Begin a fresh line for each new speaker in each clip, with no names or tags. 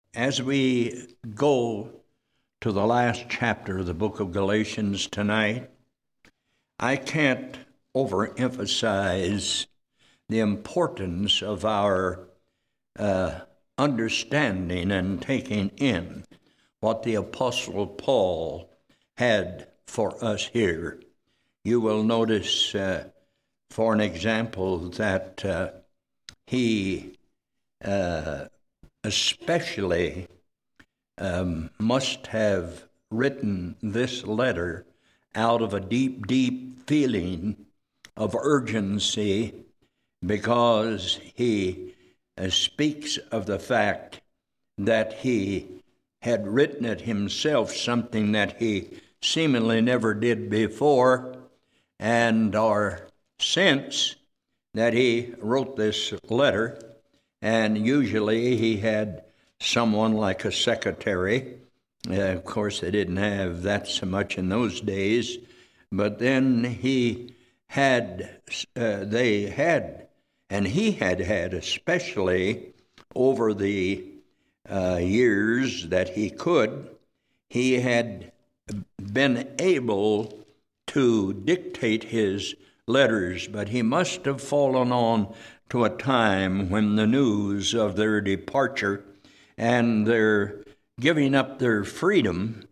As we go to the last chapter of the book of Galatians tonight, I can't overemphasize the importance of our understanding and taking in what the Apostle Paul had for us here. You will notice, for an example, that he especially must have written this letter out of a deep, deep feeling of urgency, because he speaks of the fact that he had written it himself, something that he seemingly never did before, and or since that he wrote this letter. And usually he had someone like a secretary. Of course, they didn't have that so much in those days. But then he had especially over the years that he had been able to dictate his letters, but he must have fallen on to a time when the news of their departure and their giving up their freedom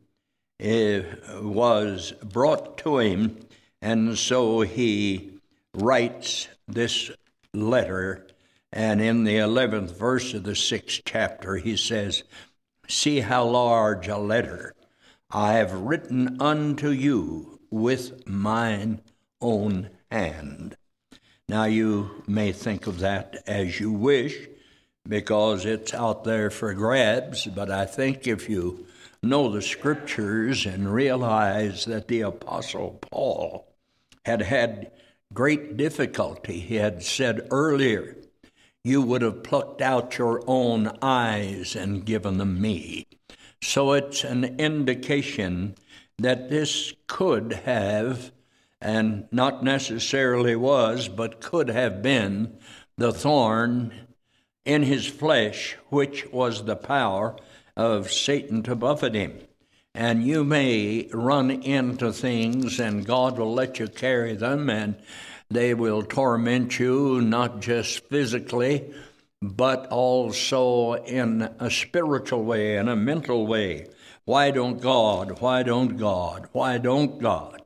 was brought to him, and so he writes this letter. And in the 11th verse of the 6th chapter, he says, "See how large a letter I have written unto you with mine own hand." Now, you may think of that as you wish, because it's out there for grabs, but I think if you know the Scriptures and realize that the Apostle Paul had great difficulty, he had said earlier, "You would have plucked out your own eyes and given them me." So it's an indication that this could have, and not necessarily was, but could have been the thorn in his flesh, which was the power of Satan to buffet him. And you may run into things, and God will let you carry them, and they will torment you, not just physically, but also in a spiritual way, in a mental way. Why don't God? Why don't God? Why don't God?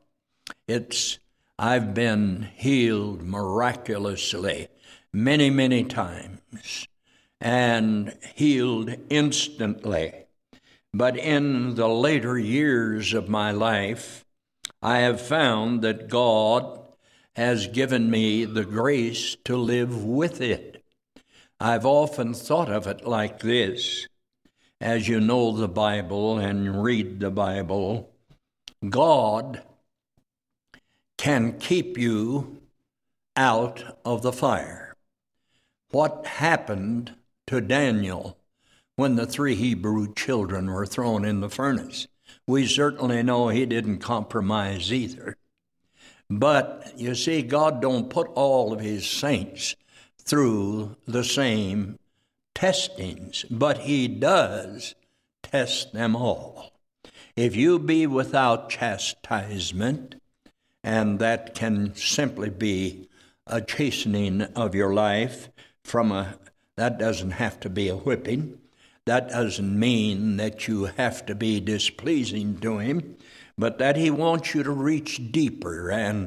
I've been healed miraculously many, many times, and healed instantly. But in the later years of my life, I have found that God has given me the grace to live with it. I've often thought of it like this. As you know the Bible and read the Bible, God can keep you out of the fire. What happened to Daniel when the 3 Hebrew children were thrown in the furnace? We certainly know he didn't compromise either. But you see, God don't put all of his saints through the same testings, but he does test them all. If you be without chastisement, and that can simply be a chastening of your life that doesn't have to be a whipping. That doesn't mean that you have to be displeasing to him, but that he wants you to reach deeper and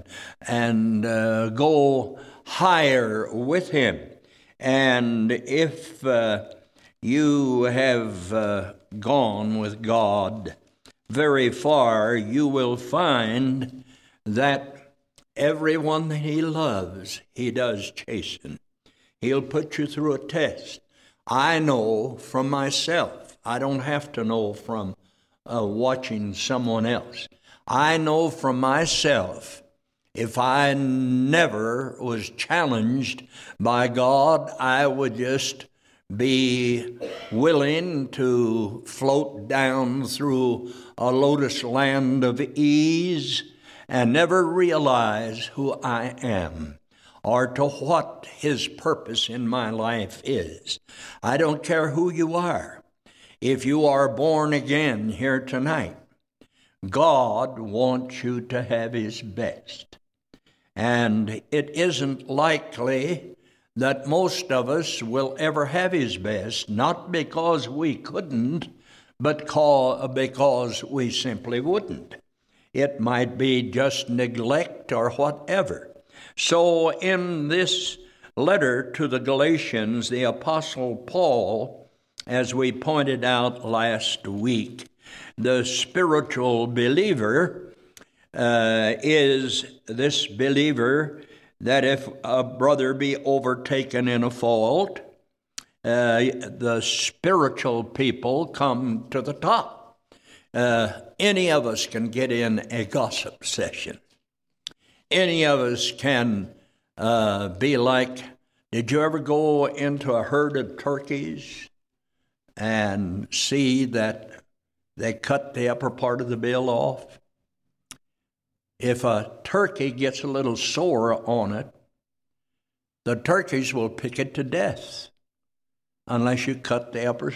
go higher with him. And if you have gone with God very far, you will find that everyone that he loves, he does chasten. He'll put you through a test. I know from myself. I don't have to know from watching someone else. I know from myself, if I never was challenged by God, I would just be willing to float down through a lotus land of ease and never realize who I am or to what his purpose in my life is. I don't care who you are. If you are born again here tonight, God wants you to have His best. And it isn't likely that most of us will ever have His best, not because we couldn't, but because we simply wouldn't. It might be just neglect or whatever. So in this letter to the Galatians, the Apostle Paul, as we pointed out last week, the spiritual believer is this believer that if a brother be overtaken in a fault, the spiritual people come to the top. Any of us can get in a gossip session. Any of us can be like, did you ever go into a herd of turkeys and see that they cut the upper part of the bill off? If a turkey gets a little sore on it, the turkeys will pick it to death unless you cut the upper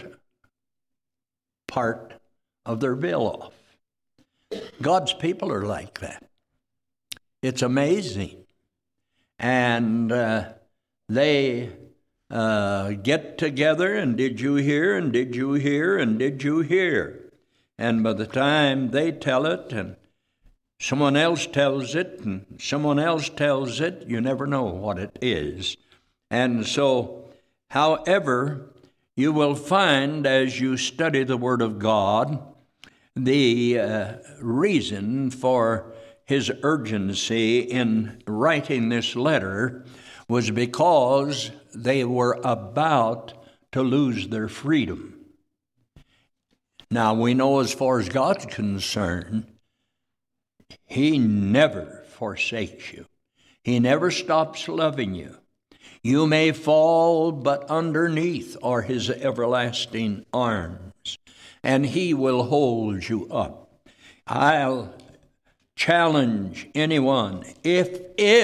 part of their bill off. God's people are like that. It's amazing. And they get together, and did you hear, and did you hear, and did you hear? And by the time they tell it, and someone else tells it, and someone else tells it, you never know what it is. And so, however, you will find as you study the Word of God, the reason for his urgency in writing this letter was because they were about to lose their freedom. Now, we know as far as God's concerned, He never forsakes you. He never stops loving you. You may fall, but underneath are His everlasting arms, and He will hold you up. I'll challenge anyone, if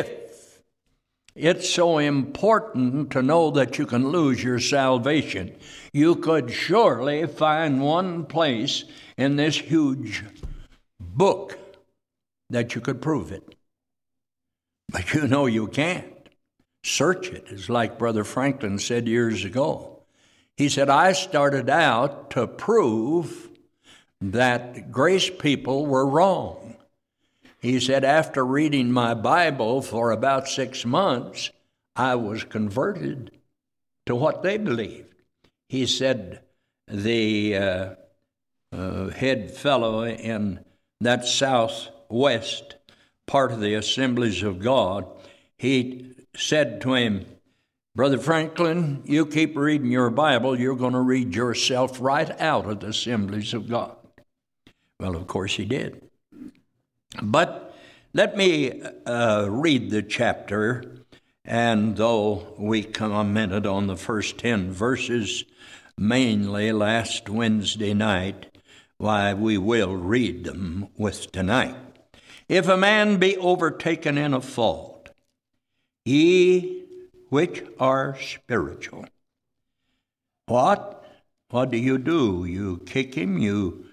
it's so important to know that you can lose your salvation, you could surely find one place in this huge book that you could prove it. But you know you can't. Search it. It's like Brother Franklin said years ago. He said, I started out to prove that grace people were wrong. He said, after reading my Bible for about 6 months, I was converted to what they believed. He said, the head fellow in that southwest part of the Assemblies of God, he said to him, Brother Franklin, you keep reading your Bible, you're going to read yourself right out of the Assemblies of God. Well, of course he did. But let me read the chapter, and though we commented on the first 10 verses, mainly last Wednesday night, why, we will read them with tonight. If a man be overtaken in a fault, ye which are spiritual. What do? You kick him, you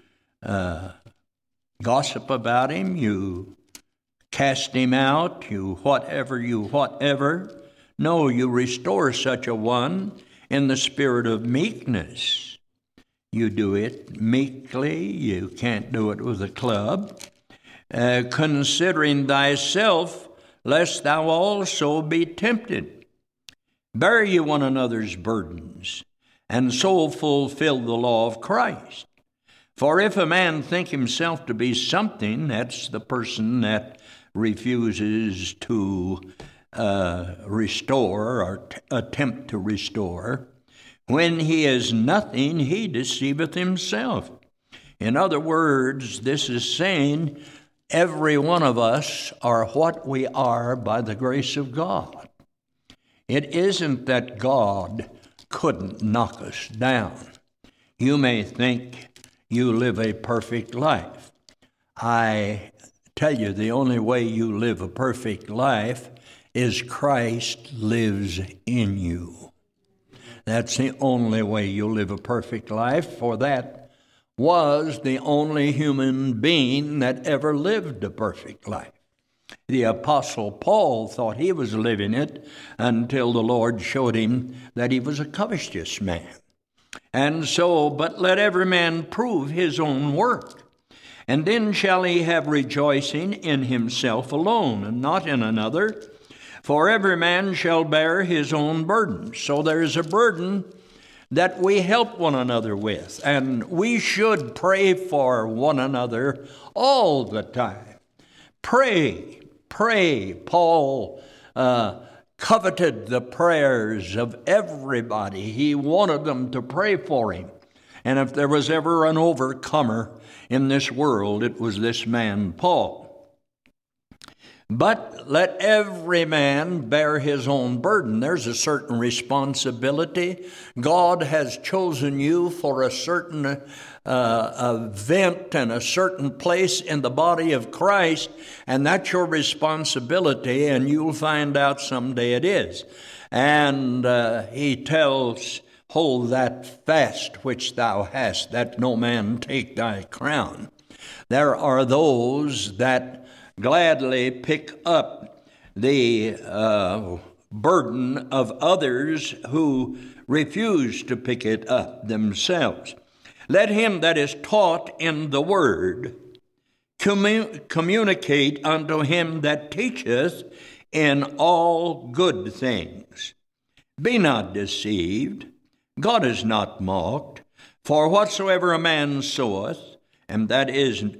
gossip about him, you cast him out, you whatever. No, you restore such a one in the spirit of meekness. You do it meekly, you can't do it with a club. Considering thyself, lest thou also be tempted. Bear ye one another's burdens, and so fulfill the law of Christ. For if a man think himself to be something, that's the person that refuses to restore or attempt to restore, when he is nothing, he deceiveth himself. In other words, this is saying every one of us are what we are by the grace of God. It isn't that God couldn't knock us down. You may think you live a perfect life. I tell you, the only way you live a perfect life is Christ lives in you. That's the only way you'll live a perfect life, for that was the only human being that ever lived a perfect life. The Apostle Paul thought he was living it until the Lord showed him that he was a covetous man. And so, but let every man prove his own work, and then shall he have rejoicing in himself alone, and not in another. For every man shall bear his own burden. So there is a burden that we help one another with, and we should pray for one another all the time. Pray. Paul coveted the prayers of everybody. He wanted them to pray for him. And if there was ever an overcomer in this world, it was this man, Paul. But let every man bear his own burden. There's a certain responsibility. God has chosen you for a certain event and a certain place in the body of Christ, and that's your responsibility, and you'll find out someday it is. And he tells, hold that fast which thou hast, that no man take thy crown. There are those that gladly pick up the burden of others who refuse to pick it up themselves. Let him that is taught in the word communicate unto him that teacheth in all good things. Be not deceived, God is not mocked, for whatsoever a man soweth, and that isn't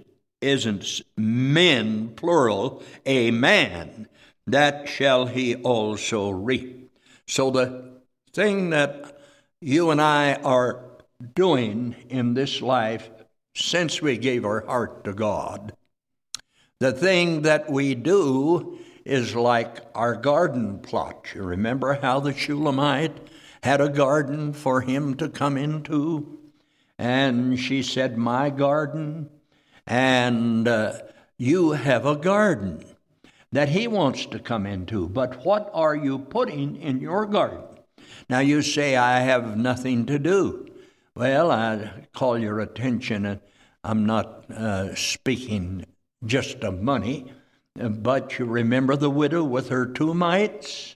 men, plural, a man, that shall he also reap. So the thing that you and I are doing in this life since we gave our heart to God, the thing that we do is like our garden plot. You remember how the Shulamite had a garden for him to come into? And she said, my garden. And you have a garden that he wants to come into. But what are you putting in your garden? Now you say, I have nothing to do. Well, I call your attention, and I'm not speaking just of money, but you remember the widow with her 2 mites?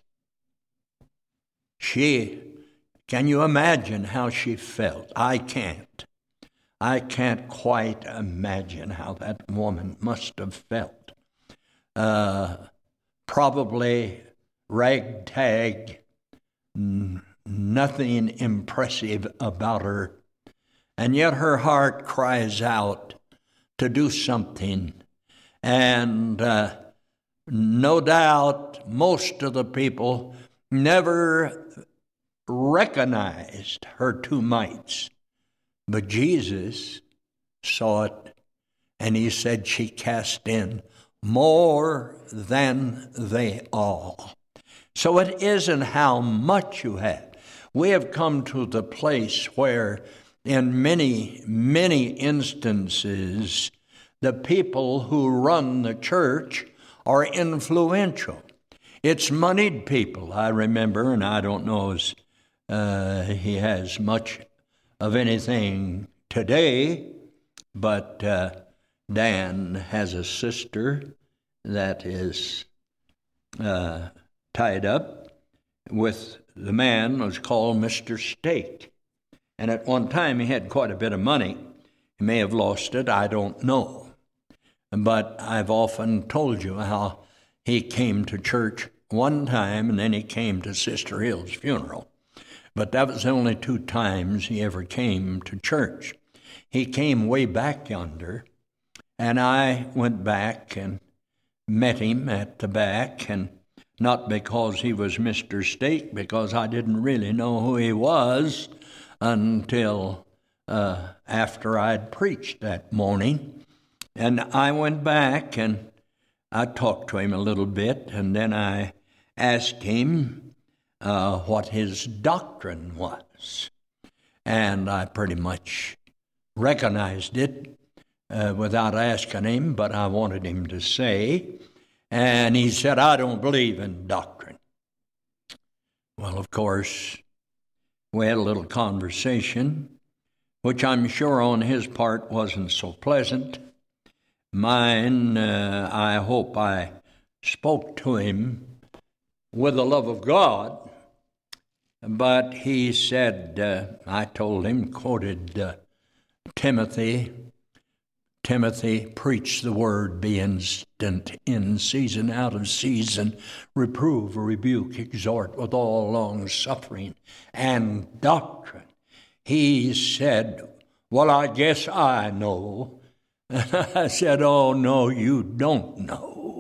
Can you imagine how she felt? I can't quite imagine how that woman must have felt. Probably ragtag, nothing impressive about her. And yet her heart cries out to do something. And no doubt most of the people never recognized her 2 mites. But Jesus saw it, and he said she cast in more than they all. So it isn't how much you have. We have come to the place where in many, many instances, the people who run the church are influential. It's moneyed people, I remember, and I don't know as he has much of anything today, but Dan has a sister that is tied up with the man who was called Mr. Stake. And at one time he had quite a bit of money. He may have lost it, I don't know. But I've often told you how he came to church one time and then he came to Sister Hill's funeral. But that was the only 2 times he ever came to church. He came way back yonder, and I went back and met him at the back, and not because he was Mr. Stake, because I didn't really know who he was until after I'd preached that morning. And I went back and I talked to him a little bit, and then I asked him what his doctrine was. And I pretty much recognized it without asking him, but I wanted him to say. And he said, I don't believe in doctrine. Well, of course, We had a little conversation, which I'm sure on his part wasn't so pleasant. Mine, I hope I spoke to him with the love of God. But he said, I told him, quoted Timothy, preach the word, be instant in season, out of season, reprove, rebuke, exhort with all long suffering and doctrine. He said, well, I guess I know. And I said, oh, no, you don't know.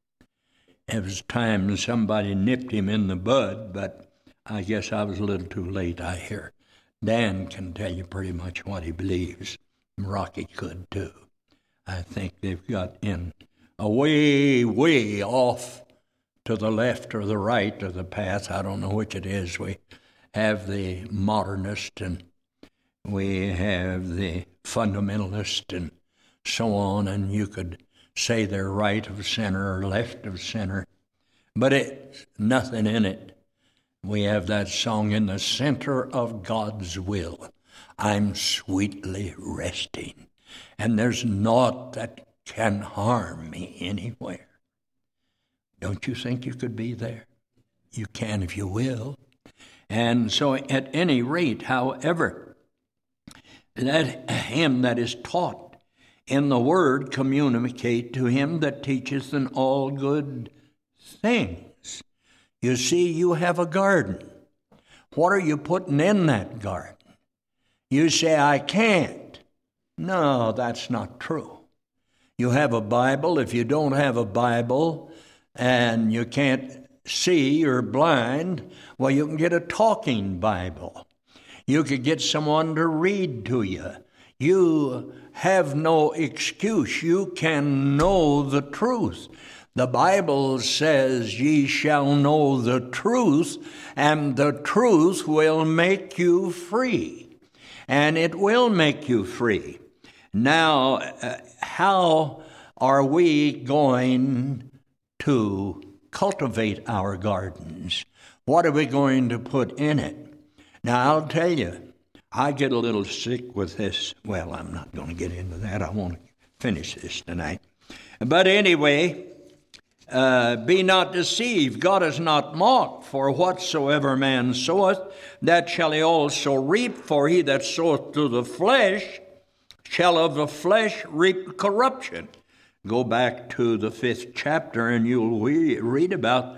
It was time somebody nipped him in the bud, but I guess I was a little too late, I hear. Dan can tell you pretty much what he believes. Rocky could, too. I think they've got in a way off to the left or the right of the path. I don't know which it is. We have the modernist and we have the fundamentalist and so on, and you could say they're right of center or left of center, but it's nothing in it. We have that song, in the center of God's will, I'm sweetly resting, and there's naught that can harm me anywhere. Don't you think you could be there? You can if you will. And so at any rate, however, let him that is taught in the word communicate to him that teacheth in all good things. You see, you have a garden. What are you putting in that garden? You say, I can't. No, that's not true. You have a Bible. If you don't have a Bible and you can't see, you're blind, well, you can get a talking Bible. You could get someone to read to you. You have no excuse. You can know the truth. The Bible says, ye shall know the truth, and the truth will make you free. And it will make you free. Now, how are we going to cultivate our gardens? What are we going to put in it? Now, I'll tell you, I get a little sick with this. Well, I'm not going to get into that. I want to finish this tonight. But anyway, be not deceived. God is not mocked. For whatsoever man soweth, that shall he also reap. For he that soweth to the flesh shall of the flesh reap corruption. Go back to the 5th chapter and you'll read about,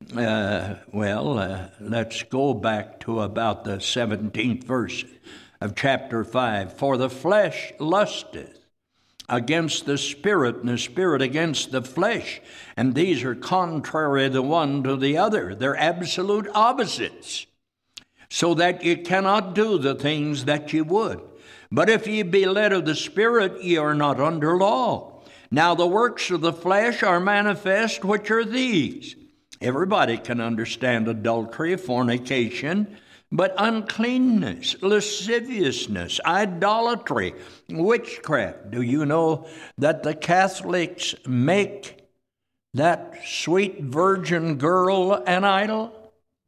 let's go back to about the 17th verse of chapter 5. For the flesh lusteth against the Spirit, and the Spirit against the flesh. And these are contrary the one to the other. They're absolute opposites. So that you cannot do the things that you would. But if ye be led of the Spirit, ye are not under law. Now the works of the flesh are manifest, which are these. Everybody can understand adultery, fornication, but uncleanness, lasciviousness, idolatry, witchcraft. Do you know that the Catholics make that sweet virgin girl an idol?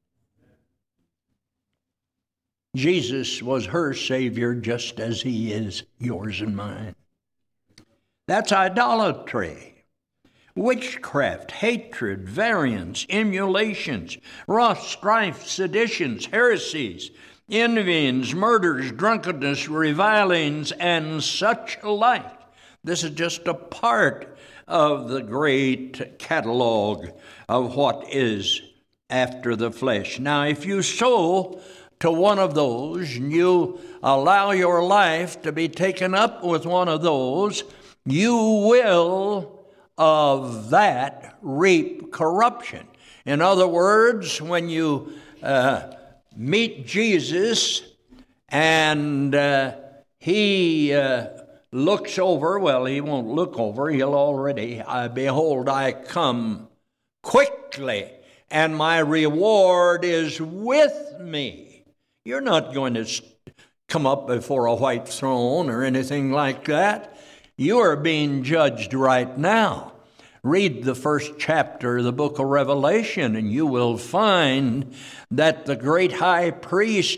Jesus was her Savior just as he is yours and mine. That's idolatry. Witchcraft, hatred, variance, emulations, wrath, strife, seditions, heresies, envyings, murders, drunkenness, revilings, and such like. This is just a part of the great catalog of what is after the flesh. Now, if you sow to one of those, and you allow your life to be taken up with one of those, you will of that reap corruption. In other words, when you meet Jesus and he looks over, well, he won't look over, he'll already, behold, I come quickly, and my reward is with me. You're not going to come up before a white throne or anything like that. You are being judged right now. Read the 1st chapter of the book of Revelation, and you will find that the great high priest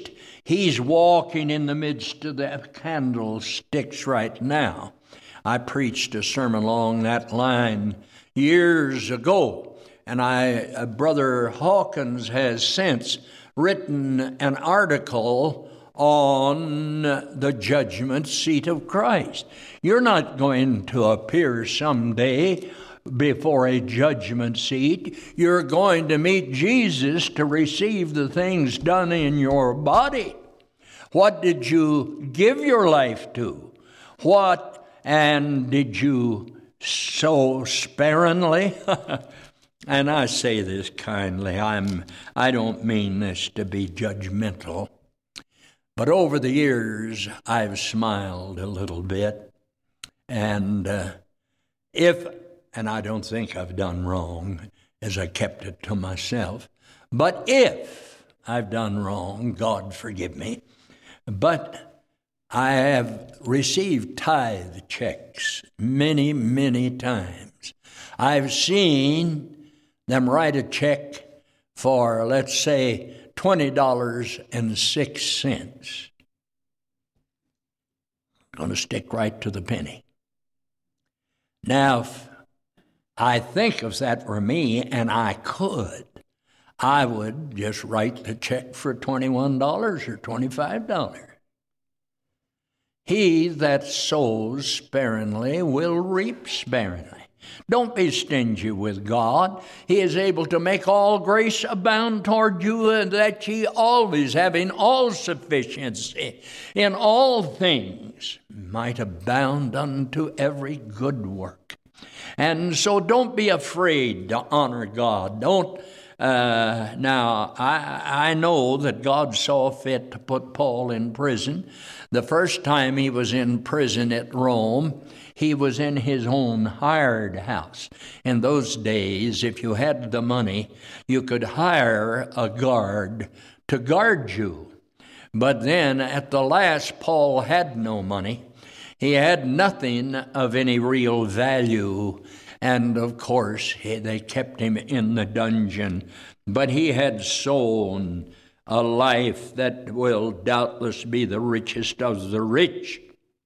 He's walking in the midst of the candlesticks right now. I preached a sermon along that line years ago, and Brother Hawkins has since written an article on the judgment seat of Christ. You're not going to appear someday before a judgment seat. You're going to meet Jesus to receive the things done in your body. What did you give your life to? And did you sow sparingly? And I say this kindly. I don't mean this to be judgmental. But over the years, I've smiled a little bit. And and I don't think I've done wrong, as I kept it to myself. But if I've done wrong, God forgive me. But I have received tithe checks many, many times. I've seen them write a check for, let's say, $20.06. Going to stick right to the penny. Now, if I think if that were me and I could, I would just write the check for $21 or $25. He that sows sparingly will reap sparingly. Don't be stingy with God. He is able to make all grace abound toward you, and that ye always, having all sufficiency in all things, might abound unto every good work. And so don't be afraid to honor God. Now, I know that God saw fit to put Paul in prison. The first time he was in prison at Rome, he was in his own hired house. In those days, if you had the money, you could hire a guard to guard you. But then at the last, Paul had no money. He had nothing of any real value. And of course, they kept him in the dungeon. But he had sown a life that will doubtless be the richest of the rich.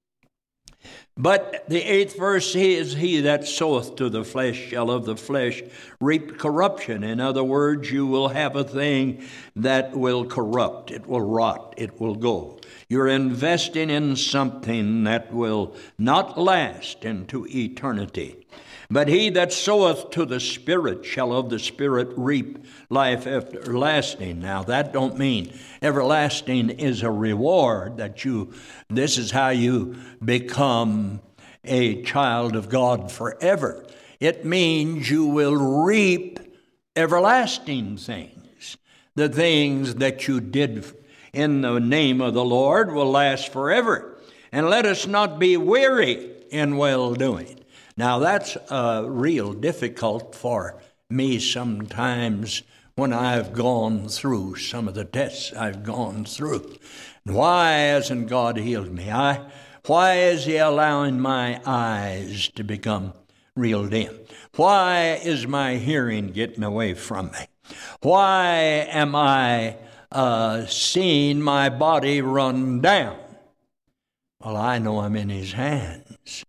But the 8th verse is, he that soweth to the flesh shall of the flesh reap corruption. In other words, you will have a thing that will corrupt. It will rot. It will go. You're investing in something that will not last into eternity. But he that soweth to the Spirit shall of the Spirit reap life everlasting. Now, that don't mean everlasting is a reward this is how you become a child of God forever. It means you will reap everlasting things. The things that you did in the name of the Lord will last forever. And let us not be weary in well-doing. Now, that's real difficult for me sometimes when I've gone through some of the tests I've gone through. And why hasn't God healed me? Why is He allowing my eyes to become real dim? Why is my hearing getting away from me? Why am I seeing my body run down? Well, I know I'm in His hands.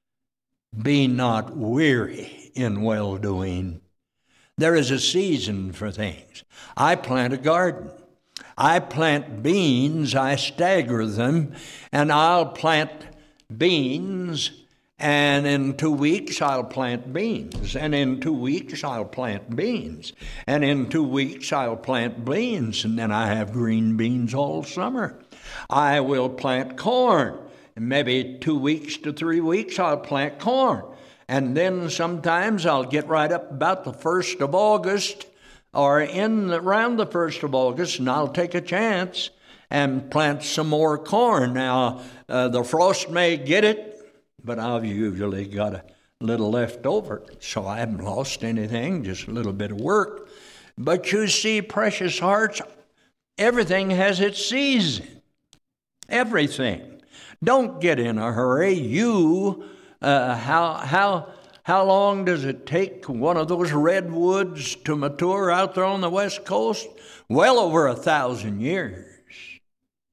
Be not weary in well-doing. There is a season for things. I plant a garden. I plant beans, I stagger them, and I'll plant beans, and in 2 weeks I'll plant beans, and in 2 weeks I'll plant beans, and in 2 weeks I'll plant beans, and then I have green beans all summer. I will plant corn. Maybe 2 weeks to 3 weeks, I'll plant corn. And then sometimes I'll get right up about the 1st of August or around the 1st of August, and I'll take a chance and plant some more corn. Now, the frost may get it, but I've usually got a little left over, so I haven't lost anything, just a little bit of work. But you see, precious hearts, everything has its season. Everything. Don't get in a hurry. How long does it take one of those redwoods to mature out there on the West Coast? Well over 1,000 years.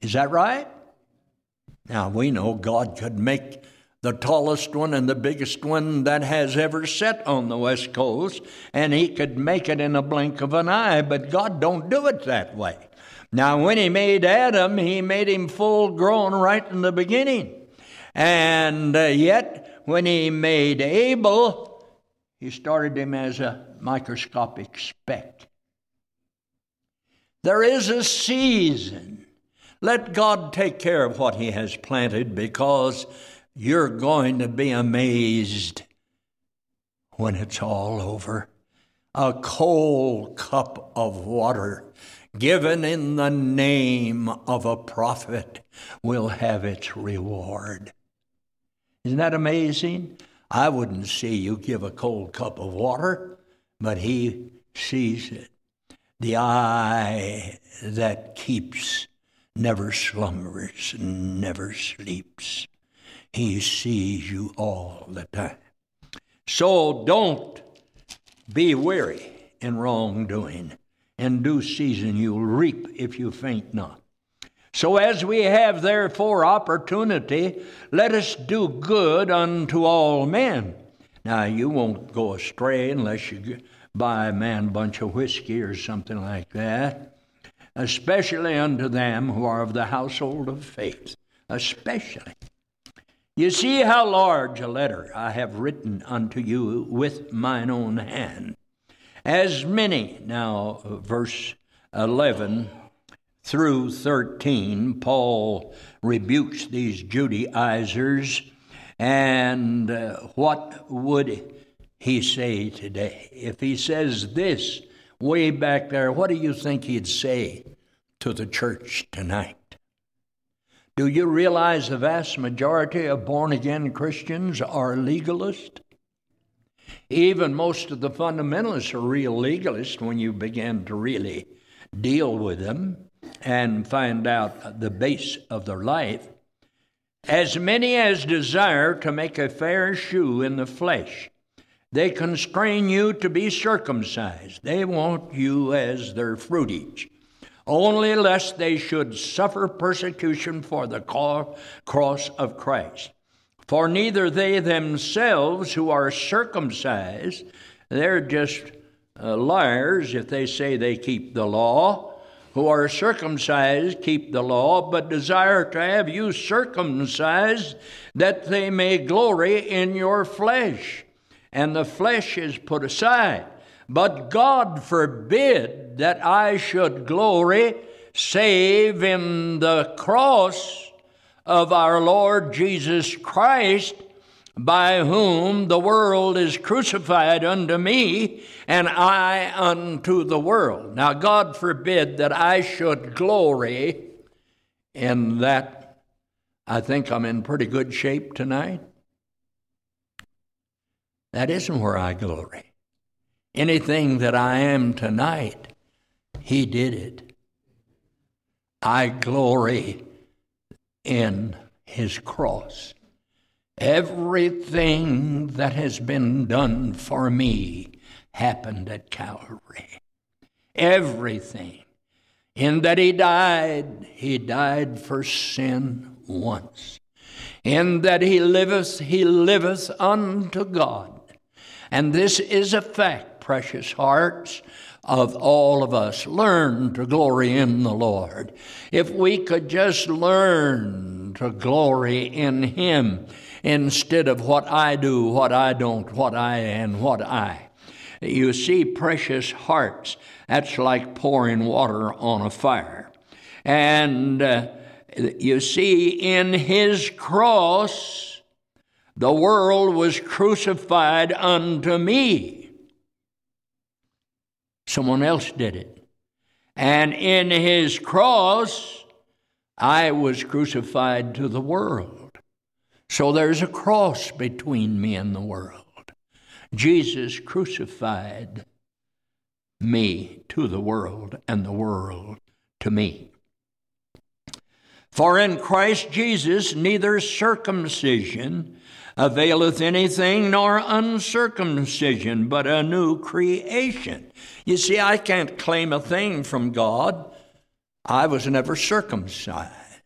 Is that right? Now, we know God could make the tallest one and the biggest one that has ever set on the West Coast, and he could make it in a blink of an eye, but God don't do it that way. Now, when he made Adam, he made him full grown right in the beginning. And yet, when he made Abel, he started him as a microscopic speck. There is a season. Let God take care of what he has planted, because you're going to be amazed when it's all over. A cold cup of water given in the name of a prophet will have its reward. Isn't that amazing? I wouldn't see you give a cold cup of water, but he sees it. The eye that keeps never slumbers, never sleeps. He sees you all the time. So don't be weary in wrongdoing. In due season you'll reap if you faint not. So as we have therefore opportunity, let us do good unto all men. Now, you won't go astray unless you buy a man a bunch of whiskey or something like that. Especially unto them who are of the household of faith. Especially. You see how large a letter I have written unto you with mine own hand. As many, now verse 11 through 13, Paul rebukes these Judaizers, and what would he say today? If he says this way back there, what do you think he'd say to the church tonight? Do you realize the vast majority of born-again Christians are legalists? Even most of the fundamentalists are real legalists when you begin to really deal with them and find out the base of their life. As many as desire to make a fair shew in the flesh, they constrain you to be circumcised. They want you as their fruitage, only lest they should suffer persecution for the cross of Christ. For neither they themselves who are circumcised, they're just liars if they say they keep the law, who are circumcised keep the law, but desire to have you circumcised, that they may glory in your flesh. And the flesh is put aside. But God forbid that I should glory save in the cross of our Lord Jesus Christ, by whom the world is crucified unto me, and I unto the world. Now God forbid that I should glory in that. I think I'm in pretty good shape tonight. That isn't where I glory. Anything that I am tonight, he did it. I glory in his cross. Everything that has been done for me happened at Calvary. Everything. In that he died for sin once. In that he liveth unto God. And this is a fact, precious hearts, of all of us. Learn to glory in the Lord. If we could just learn to glory in him instead of what I do, what I don't, what I and what I. You see, precious hearts, that's like pouring water on a fire. And you see, in his cross, the world was crucified unto me. Someone else did it. And in his cross, I was crucified to the world. So there's a cross between me and the world. Jesus crucified me to the world, and the world to me. For in Christ Jesus neither circumcision availeth anything, nor uncircumcision, but a new creation. You see, I can't claim a thing from God. I was never circumcised.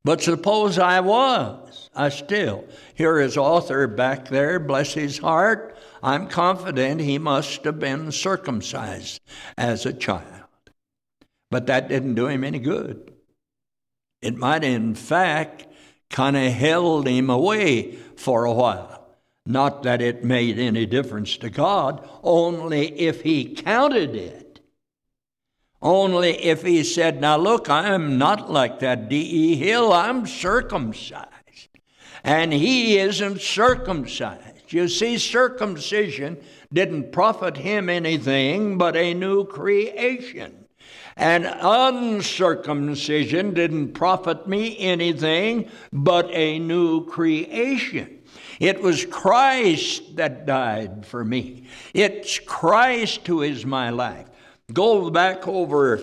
But suppose I was. Here is author back there, bless his heart. I'm confident he must have been circumcised as a child. But that didn't do him any good. It might, in fact, kind of held him away for a while. Not that it made any difference to God, only if he counted it. Only if he said, now look, I'm not like that D.E. Hill, I'm circumcised. And he isn't circumcised. You see, circumcision didn't profit him anything but a new creation. And uncircumcision didn't profit me anything but a new creation. It was Christ that died for me. It's Christ who is my life. Go back over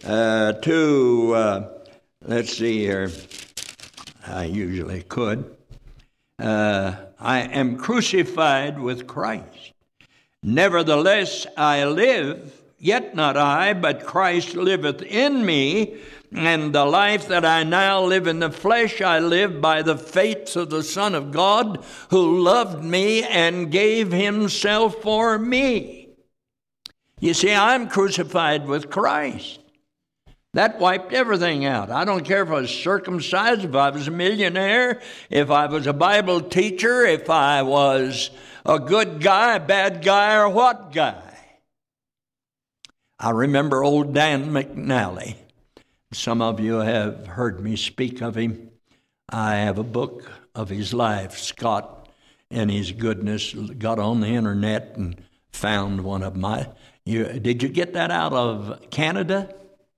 to, let's see here. I usually could. I am crucified with Christ. Nevertheless, I live, yet not I, but Christ liveth in me. And the life that I now live in the flesh, I live by the faith of the Son of God, who loved me and gave himself for me. You see, I'm crucified with Christ. That wiped everything out. I don't care if I was circumcised, if I was a millionaire, if I was a Bible teacher, if I was a good guy, a bad guy, or what guy. I remember old Dan McNally. Some of you have heard me speak of him. I have a book of his life. Scott and his goodness got on the internet and found one of my. Did you get that out of Canada?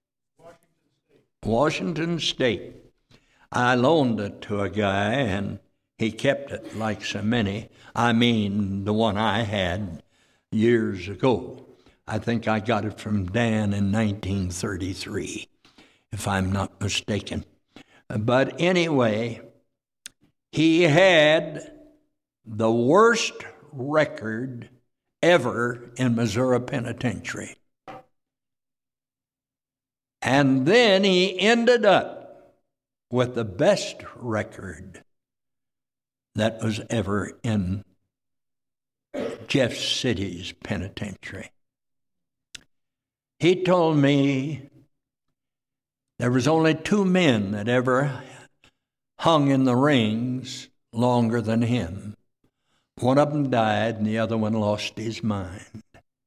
Washington State. I loaned it to a guy, and he kept it like so many. I mean, the one I had years ago. I think I got it from Dan in 1933, if I'm not mistaken. But anyway, he had the worst record ever in Missouri Penitentiary. And then he ended up with the best record that was ever in Jeff City's penitentiary. He told me there was only 2 men that ever hung in the rings longer than him. One of them died, and the other one lost his mind.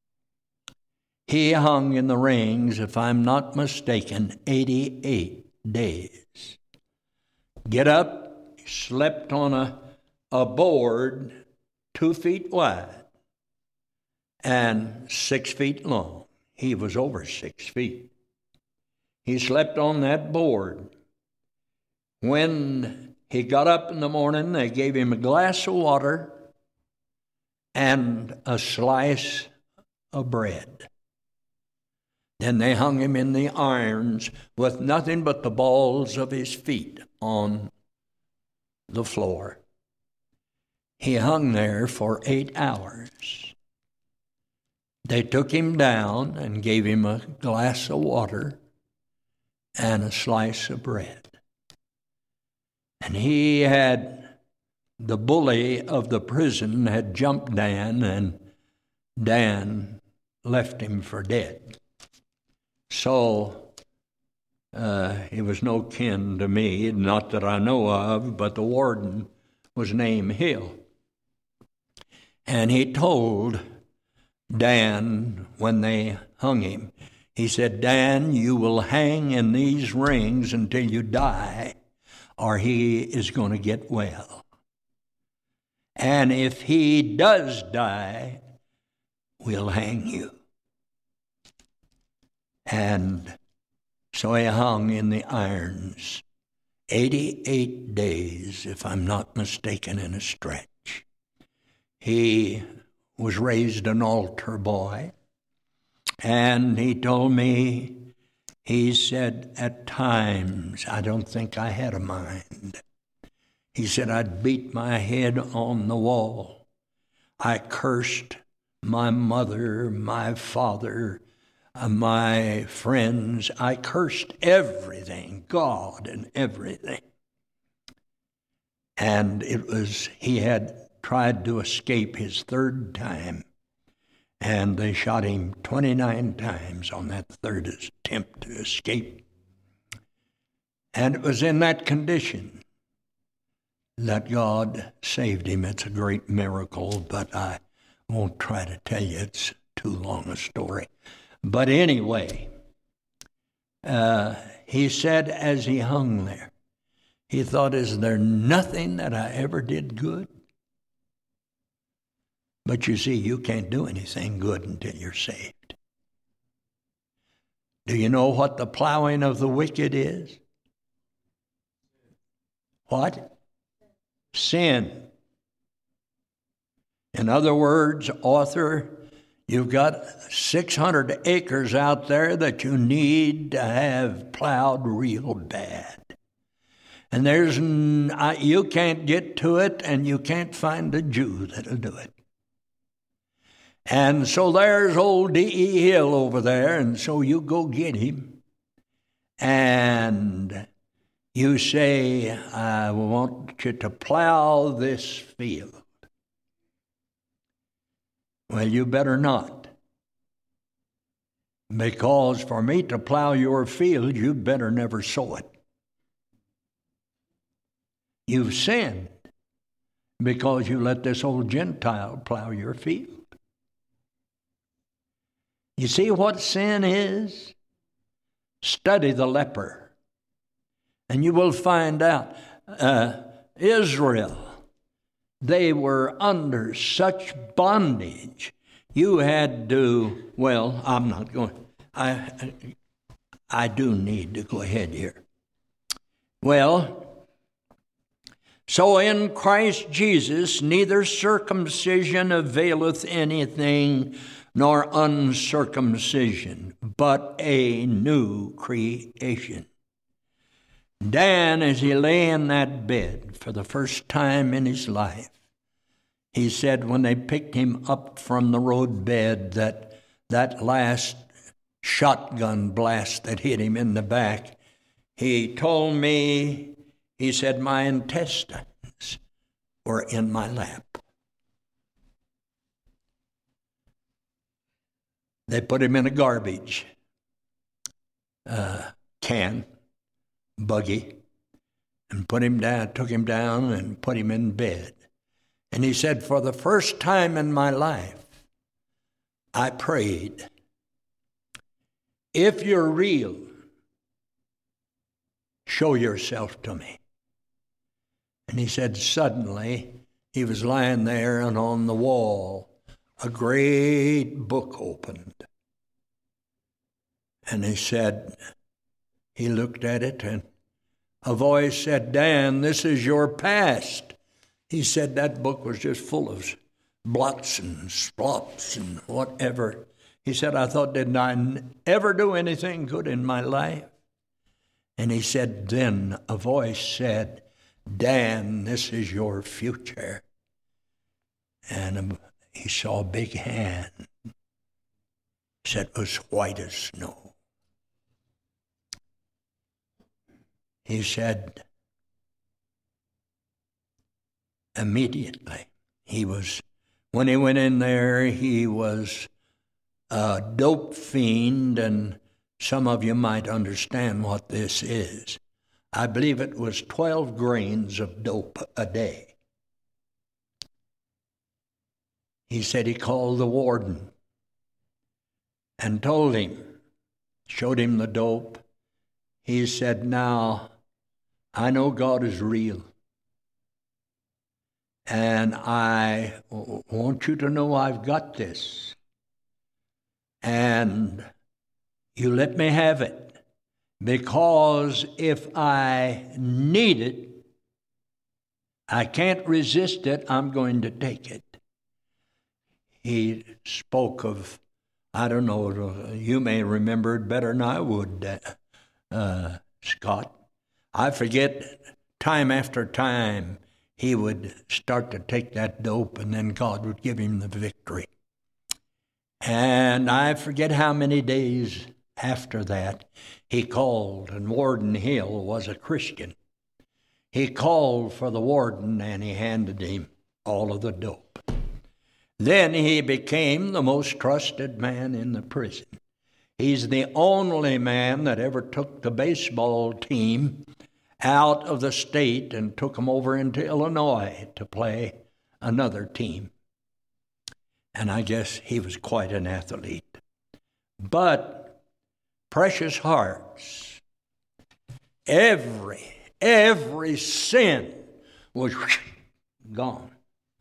He hung in the rings, if I'm not mistaken, 88 days. Get up, slept on a board 2 feet wide and 6 feet long. He was over 6 feet. He slept on that board. When he got up in the morning, they gave him a glass of water and a slice of bread. Then they hung him in the irons with nothing but the balls of his feet on the floor. He hung there for 8 hours. They took him down and gave him a glass of water and a slice of bread. And he had, the bully of the prison had jumped Dan, and Dan left him for dead. So he was no kin to me, not that I know of, but the warden was named Hill. And he told Dan when they hung him, he said, Dan, you will hang in these rings until you die, or he is going to get well. And if he does die, we'll hang you. And so he hung in the irons 88 days, if I'm not mistaken, in a stretch. He was raised an altar boy, and he told me, he said, at times, I don't think I had a mind. He said, I'd beat my head on the wall. I cursed my mother, my father, my friends. I cursed everything, God and everything. And he had tried to escape his third time, and they shot him 29 times on that third attempt to escape. And it was in that condition that God saved him. It's a great miracle, but I won't try to tell you. It's too long a story. But anyway, he said as he hung there, he thought, is there nothing that I ever did good? But you see, you can't do anything good until you're saved. Do you know what the plowing of the wicked is? What? Sin. In other words, author, you've got 600 acres out there that you need to have plowed real bad. And you can't get to it, and you can't find a Jew that'll do it. And so there's old D.E. Hill over there, and so you go get him, and you say, I want you to plow this field. Well, you better not. Because for me to plow your field, you better never sow it. You've sinned because you let this old Gentile plow your field. You see what sin is? Study the leper, and you will find out. Israel, they were under such bondage. You had to, well, I'm not going, I do need to go ahead here. Well, so in Christ Jesus, neither circumcision availeth anything, nor uncircumcision, but a new creation. Dan, as he lay in that bed for the first time in his life, he said when they picked him up from the road bed, that last shotgun blast that hit him in the back, he told me, he said, my intestines were in my lap. They put him in a garbage can, buggy, and put him down, took him down and put him in bed. And he said, for the first time in my life, I prayed, if you're real, show yourself to me. And he said, suddenly, he was lying there, and on the wall, a great book opened. And he said, he looked at it, and a voice said, Dan, this is your past. He said that book was just full of blots and splots and whatever. He said, I thought, didn't I ever do anything good in my life? And he said, then a voice said, Dan, this is your future. And he saw a big hand. He said it was white as snow. He said, immediately, when he went in there, he was a dope fiend, and some of you might understand what this is. I believe it was 12 grains of dope a day. He said he called the warden and told him, showed him the dope. He said, now, I know God is real. And I want you to know I've got this. And you let me have it. Because if I need it, I can't resist it, I'm going to take it. He spoke of, I don't know, you may remember it better than I would, Scott. I forget, time after time, he would start to take that dope, and then God would give him the victory. And I forget how many days after that he called, and Warden Hill was a Christian. He called for the warden and he handed him all of the dope. Then he became the most trusted man in the prison. He's the only man that ever took the baseball team out of the state and took them over into Illinois to play another team. And I guess he was quite an athlete. But precious hearts, every sin was gone.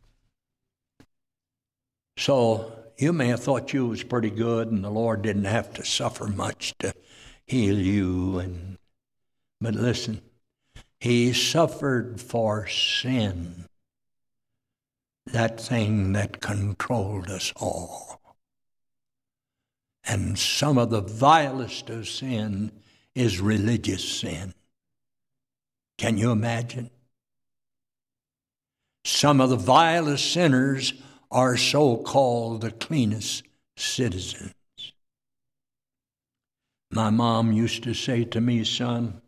So you may have thought you was pretty good and the Lord didn't have to suffer much to heal you. But listen, he suffered for sin, that thing that controlled us all. And some of the vilest of sin is religious sin. Can you imagine? Some of the vilest sinners are so-called the cleanest citizens. My mom used to say to me, son,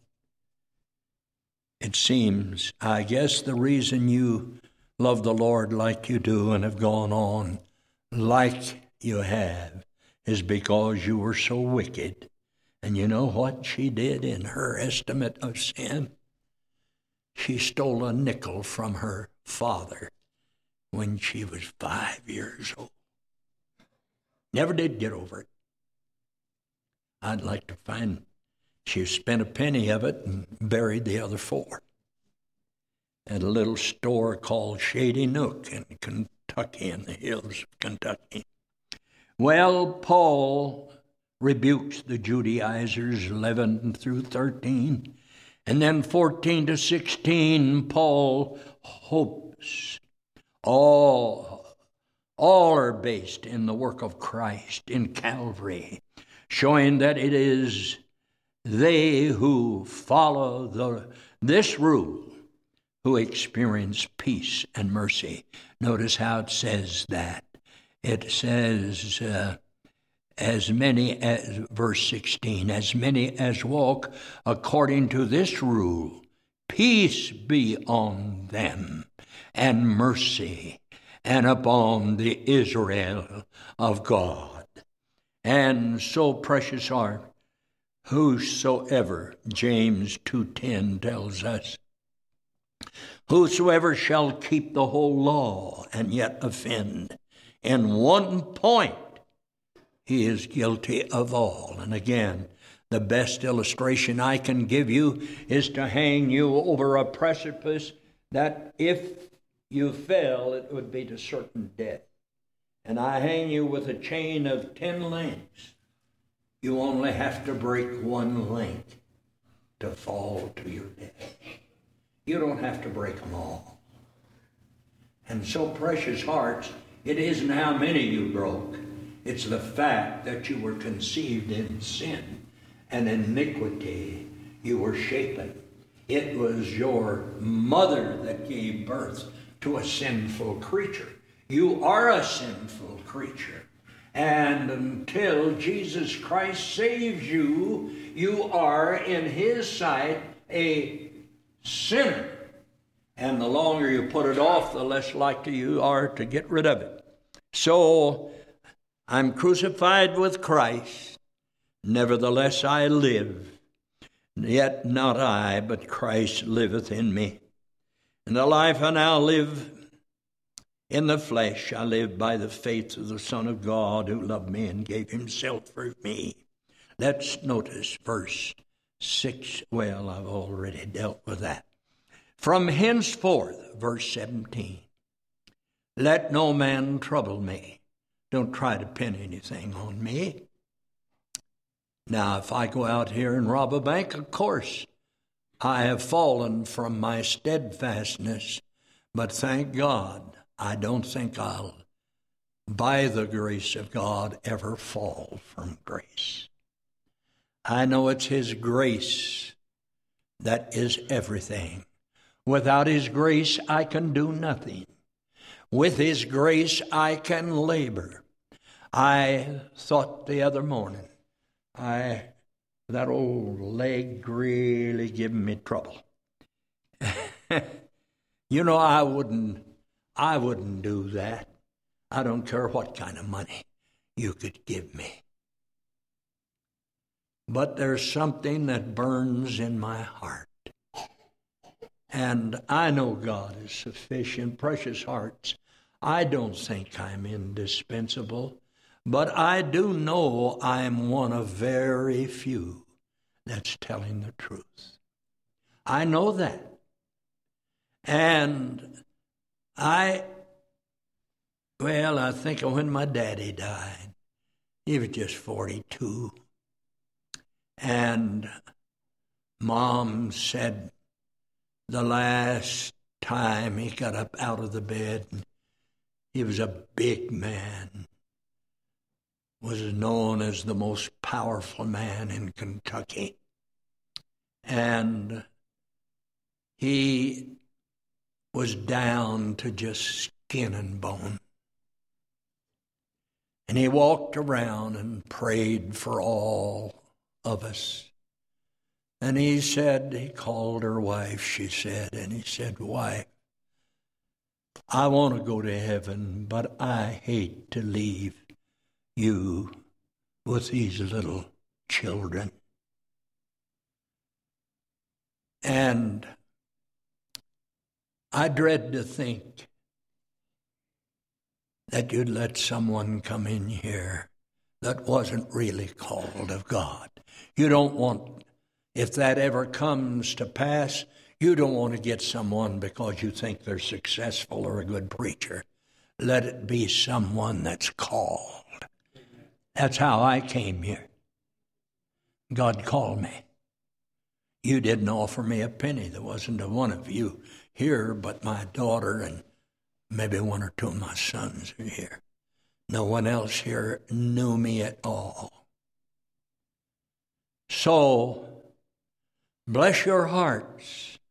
it seems, I guess the reason you love the Lord like you do and have gone on like you have is because you were so wicked. And you know what she did in her estimate of sin? She stole a nickel from her father when she was 5 years old. Never did get over it. I'd like to find she spent a penny of it and buried the other 4 at a little store called Shady Nook in Kentucky, in the hills of Kentucky. Well, Paul rebukes the Judaizers, 11 through 13. And then 14 to 16, Paul hopes. All are based in the work of Christ in Calvary, showing that it is they who follow this rule who experience peace and mercy. Notice how it says that. It says, as many as, verse 16, as many as walk according to this rule, peace be on them, and mercy, and upon the Israel of God. And so precious are whosoever, James 2:10 tells us, whosoever shall keep the whole law and yet offend in one point, he is guilty of all. And again, the best illustration I can give you is to hang you over a precipice that if you fell, it would be to certain death. And I hang you with a chain of 10 links. You only have to break 1 link to fall to your death. You don't have to break them all. And so, precious hearts, it isn't how many you broke. It's the fact that you were conceived in sin and iniquity. You were shapen. It was your mother that gave birth to a sinful creature. You are a sinful creature. And until Jesus Christ saves you, you are in his sight a sinner. And the longer you put it off, the less likely you are to get rid of it. So, I'm crucified with Christ. Nevertheless I live. Yet not I, but Christ liveth in me. And the life I now live in the flesh, I live by the faith of the Son of God who loved me and gave himself for me. Let's notice verse 6. Well, I've already dealt with that. From henceforth, verse 17, let no man trouble me. Don't try to pin anything on me. Now, if I go out here and rob a bank, of course, I have fallen from my steadfastness. But thank God, I don't think I'll, by the grace of God, ever fall from grace. I know it's his grace that is everything. Without his grace, I can do nothing. With his grace, I can labor. I thought the other morning, that old leg really giving me trouble. You know, I wouldn't do that. I don't care what kind of money you could give me. But there's something that burns in my heart. And I know God is sufficient. Precious hearts, I don't think I'm indispensable, but I do know I'm one of very few that's telling the truth. I know that. And I think of when my daddy died. He was just 42. And Mom said the last time he got up out of the bed, he was a big man, was known as the most powerful man in Kentucky. And he was down to just skin and bone. And he walked around and prayed for all of us. And he called her wife, she said, and he said, "Wife, I want to go to heaven, but I hate to leave you with these little children." And I dread to think that you'd let someone come in here that wasn't really called of God. You don't want, if that ever comes to pass, you don't want to get someone because you think they're successful or a good preacher. Let it be someone that's called. That's how I came here. God called me. You didn't offer me a penny. There wasn't a one of you here but my daughter and maybe one or two of my sons are here. No one else here knew me at all. So, bless your hearts.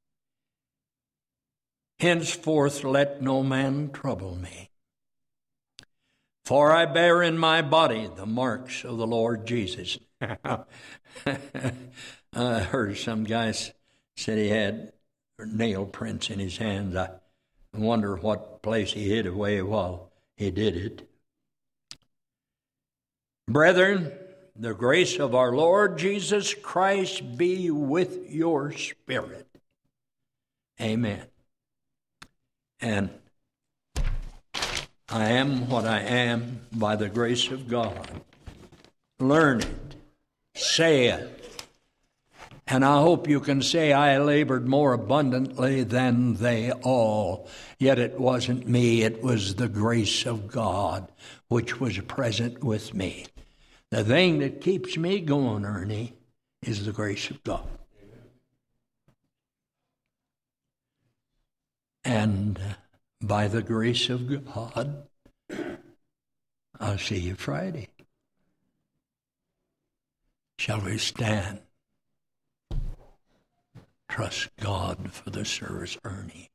Henceforth let no man trouble me. For I bear in my body the marks of the Lord Jesus. I heard some guys said he had nail prints in his hands. I wonder what place he hid away while he did it. Brethren, the grace of our Lord Jesus Christ be with your spirit. Amen. And I am what I am by the grace of God. Learned, say it. And I hope you can say I labored more abundantly than they all. Yet it wasn't me, it was the grace of God which was present with me. The thing that keeps me going, Ernie, is the grace of God. And by the grace of God, I'll see you Friday. Shall we stand? Trust God for the service, Ernie.